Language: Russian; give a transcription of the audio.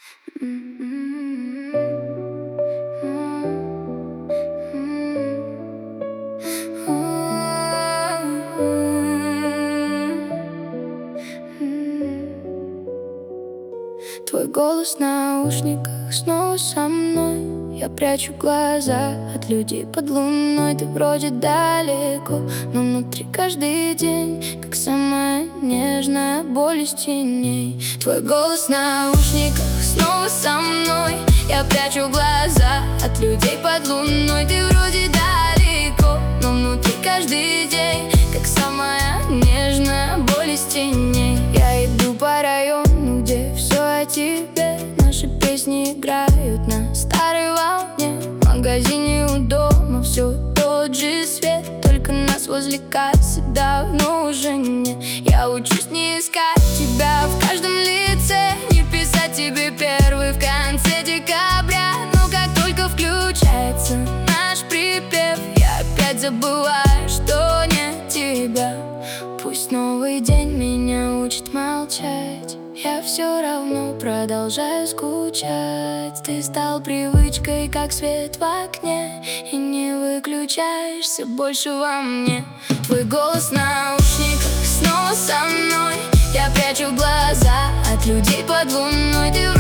Твой голос в наушниках снова со мной. Я прячу глаза от людей под луной. Ты вроде далеко, но внутри каждый день, как самая нежная боль из теней. Твой голос в наушниках снова со мной. Я прячу глаза от людей под луной. Ты вроде далеко, но внутри каждый день, как самая нежная боль из теней. Я иду по району, где все о тебе. Наши песни играют на старой волне. В магазине у дома все тот же свет, только нас возле кассы давно уже нет. Я учусь не искать тебя в каждом лице, не писать тебе первый в конце декабря. Но как только включается наш припев, я опять забываю, что нет тебя. Пусть новый день меня учит молчать, я все равно продолжаю скучать. Ты стал привычкой, как свет в окне, и не выключаешься больше во мне. Твой голос в наушниках снова со мной. Я прячу глаза от людей под луной. Ты